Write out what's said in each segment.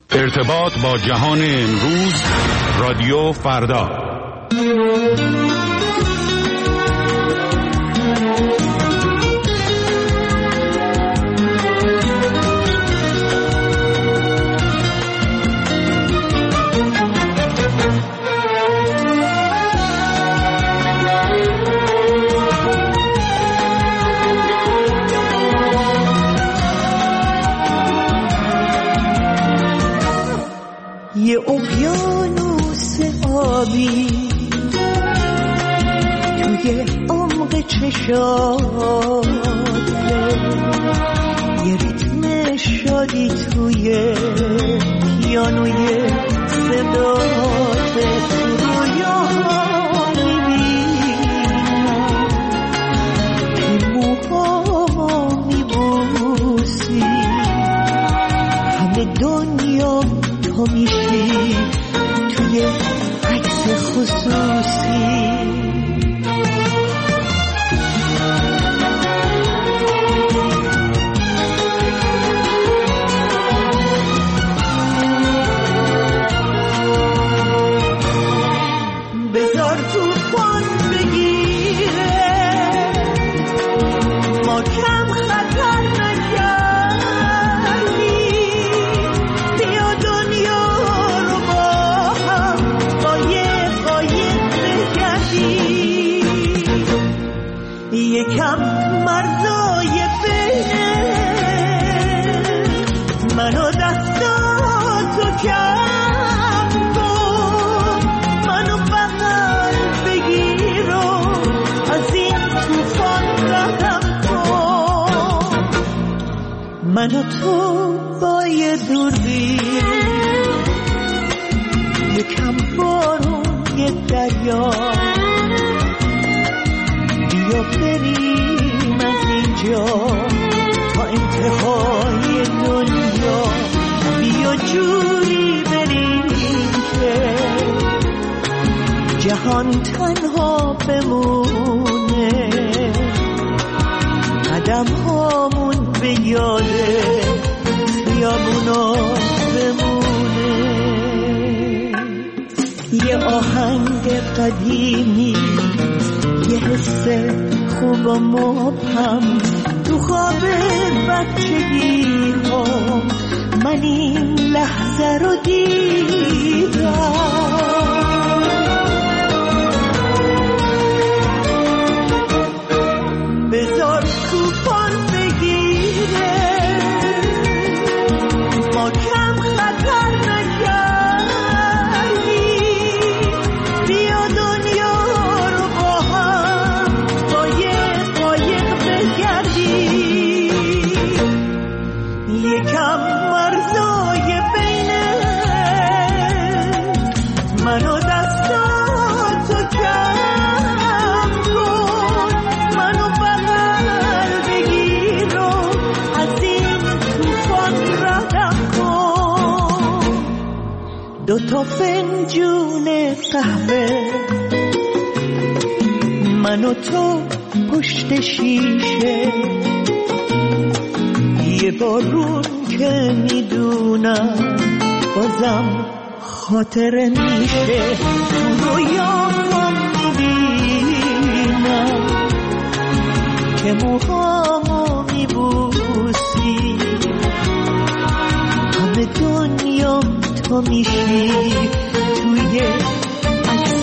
ارتباط با جهان امروز، رادیو فردا. یه اقیانوس آبی توی عمق چشاته، یه ریتم شادی توی پیانوی صداته، رویاها میبینم که موهامو میبوسی، همه دنیا تو میشی توی عکس خصوصی. بذار طوفان بگیره، ما کم خطر نکردیم، بیا دنیا رو با هم قایق بگردیم، یکم مرزای بینه من و دستاتو کم کن، منو بغل بگیر و از این طوفان ردم کن، من و تو با یه دوربین، یکم بارون یه دریا، بیا بریم از اینجا تا انتهای دنیا، بیا جوری بریم که جهان تنها بمونه، قدم هامون به یاده خیابونا بمونه. یه آهنگ قدیمی، یه حس خوب و مبهم تو خواب بچگی ها، من این لحظه رو دیدم. بذار طوفان بگیره، ما کم خطر نکردیم، بیا دنیا رو با هم قایق بگردیم، یکم مرزای بینه من و دستاتو کم کن، منو بغل بگیر و از این طوفان ردم کن. دوتا فنجون قهوه من و تو پشت شیشه، یه بارون که میدونم بازم خاطره میشه، رویام میبینم که موهامو میبوسی، همه دنیا تو میشی توی عکس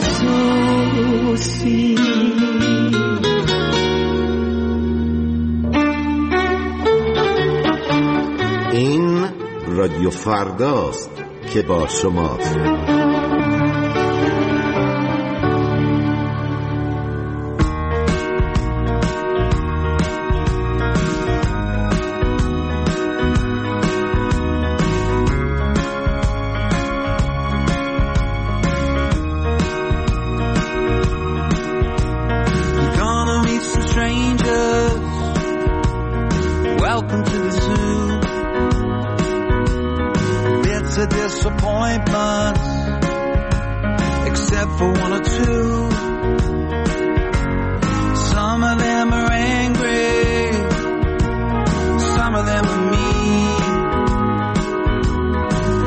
خصوصی. این رادیو فرداست که با شماست. Disappointments, except for one or two. Some of them are angry, some of them are mean.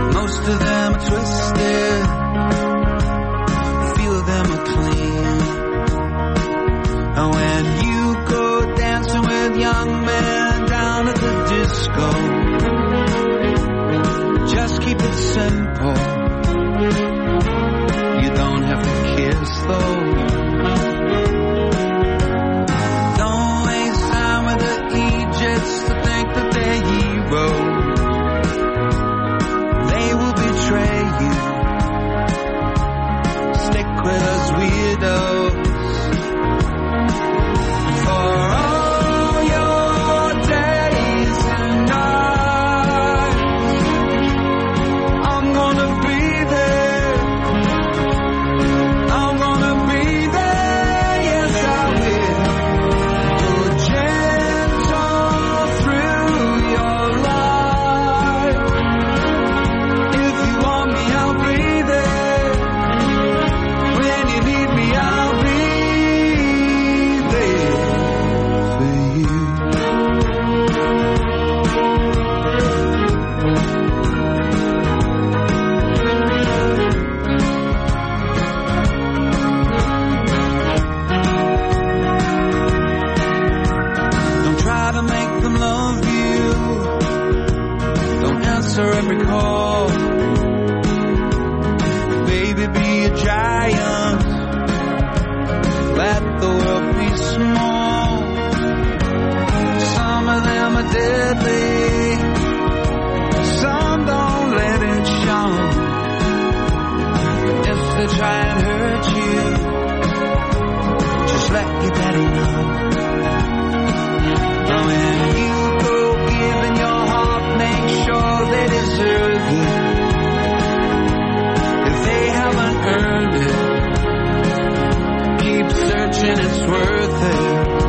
answer every call. Baby, be a giant. Let the world be small. Some of them are deadly. Some don't let it show. If they try and hurt you, just let your daddy know. When you go giving your heart, make sure they deserve it. If they haven't earned it, keep searching, it's worth it.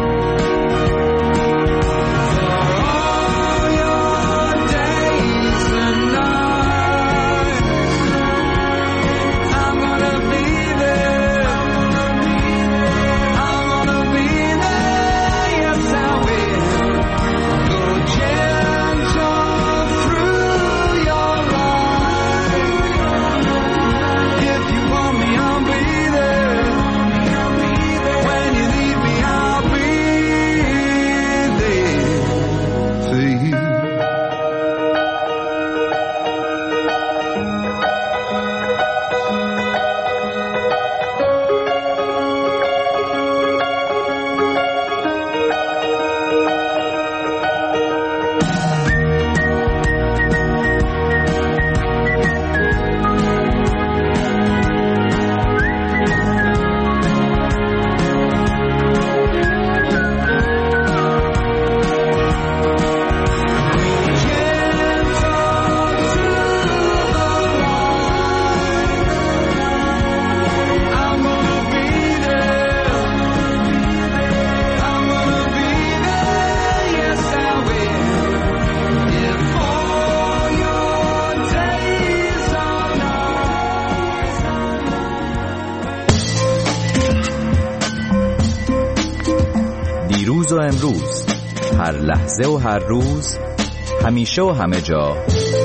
دیروز و امروز، هر لحظه و هر روز، همیشه و همه جا،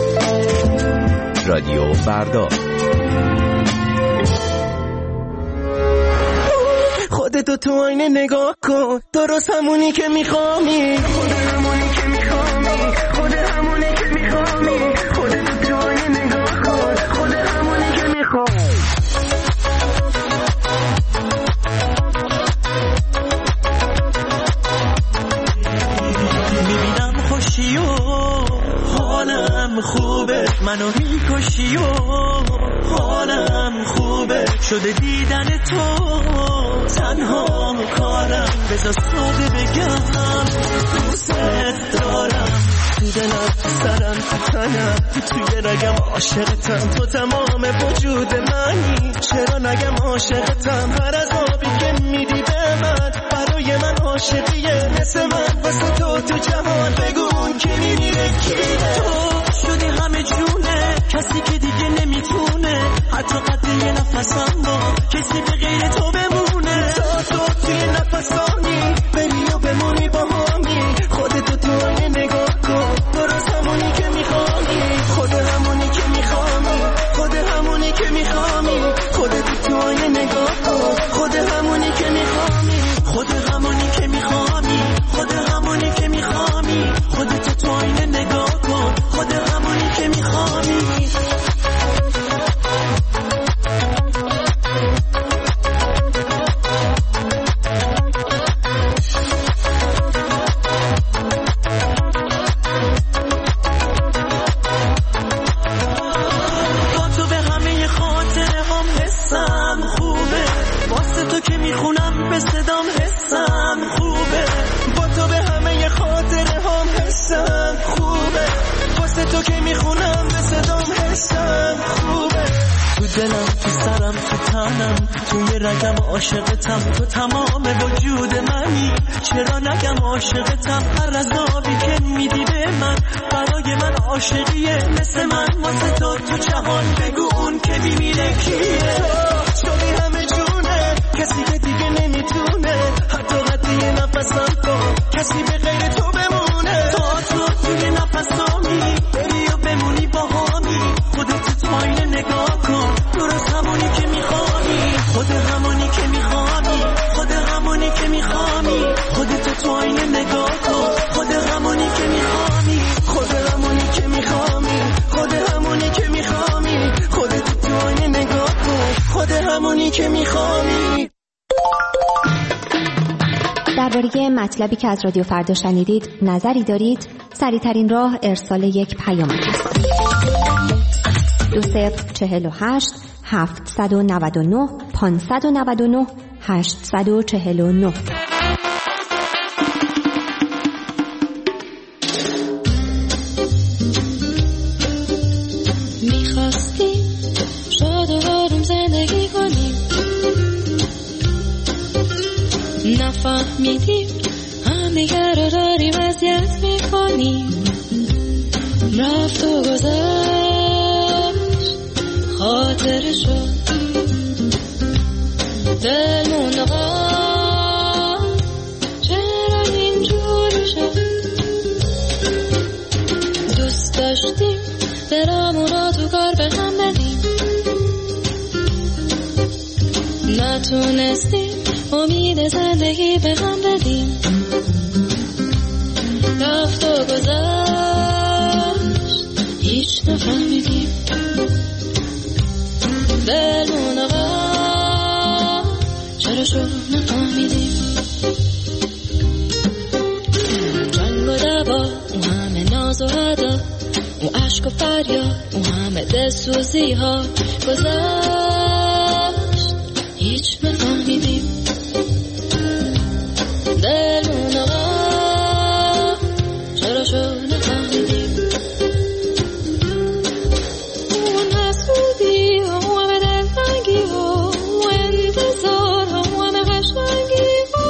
رادیو فردا. خودتو تو آینه نگاه کن، درست همونی که میخوامی. خود همونی که میخوامی، خود همونی که میخوامی. خودتو تو آینه نگاه کن، خود همونی که میخوامی. حالم خوبه، منو میکشی و حالم خوبه، شده دیدن تو تنها کارم. بذار ساده بگم دوست دارم، تو دلم، تو سرم، تو تنم، توی رگم عاشقتم. تو تمام وجود منی، چرا نگم عاشقتم. هر عذابی که میدی به من برای من عاشقیه. مثل من واسه تو جهان بگو اون که میمیره کیه. تو شدی همه جونه، کسی که دیگه نمیتونه حتی قد یه نفسم با کسی به غیر تو بمونه. تا تو توی نفسانی بری و بمونی با همی. خودتو تو آینه نگاه کن، درست همونی که میخوامی. خود همونی که میخوامی، خود همونی که میخوامی. خودتو تو آینه نگاه کن، خود همونی که میخوامی. خود همونی که میخوامی، خود همونی که میخوامی. خودتو تو آینه نگاه کن، خود همونی که میخوامی. با تو به همه خاطره هم حسم خوبه، واسه تو که میخونم به صدام حسم خوبه. با تو به همه خاطره هم حسم خوبه، واسه تو که میخونم به صدام حسم خوبه. تو دلم، تو سرم، تو تنم، توی رگم عاشقتم. تو تمام وجود منی، چرا نگم عاشقتم. هر عذابی که میدی به من برای من عاشقیه. مثل من واسه تو جهان بگو اون که میمیره کیه. تو شدی همه جونه، کسی که دیگه نمیتونه حتی قد یه نفسم کن کسی به غیر تو بمونه. تا تو توی نفسامی بری و بمونی با همی. خودت تو آینه نگاه کن، درست همونی که میخوانی. خود همونی که میخوانی، خود همونی که میخوانی. خودت تو آینه نگاه کن، خود همونی که میخوانی. خود همونی که میخوانی. که میخوانی. درباره مطلبی که از رادیو فردا شنیدید نظری دارید؟ سریع‌ترین راه ارسال یک پیام است. 2048 799 599 849. میخواستیم شاد و آروم زندگی کنیم، نفهمیدیم هم دیگر رو داریم اذیت میکنیم. رفت و گذشت خاطر شد، دل موندقا چرا اینجوری شد. دوست داشتیم برامونا تو کار به هم بدیم، نتونستیم امید زندگی به هم بدیم. رفت و گذشت هیچ نفهمیدیم، دلمون آقا چرا شد نفهمیدیم. جنگ و دعوا، اون همه ناز و ادا، اون عشق و فریاد، اون همه دلسوزی ها گذشت هیچ نفهمیدیم. دلمون آقا چرا شد نفهمیدیم. اون حسودی ها، اون همه دلتنگی ها، اون انتظار ها، اون همه قشنگی ها،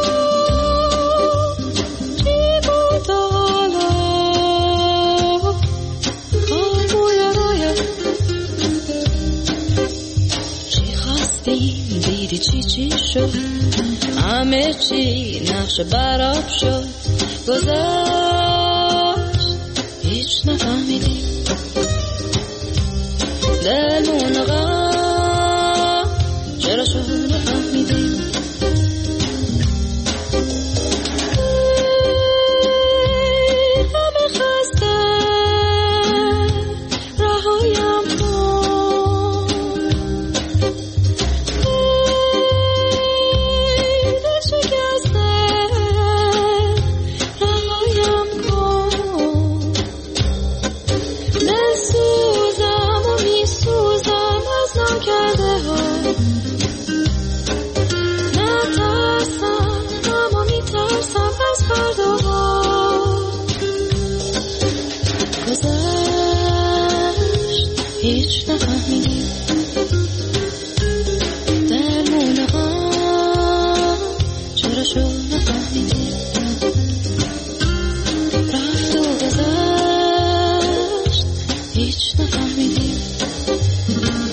چی بود حالا خواهی رویا. چی خواستیم دیدی چی شد، همه چی نقش براب شد، گذشت هیچ نفهمیدیم. دلمون آقا چرا شد نفهمیدیم. همه خسته رهایم کن، دل شکسته رهایم کن. دل سوزم و میسوزم از نکرده ها، نترسم اما میترسم از فرداها. گذشت هیچ نفهمیدیم. دلمون آقا چرا شد نفهمیدیم. رفت و گذشت هیچ نفهمیدیم.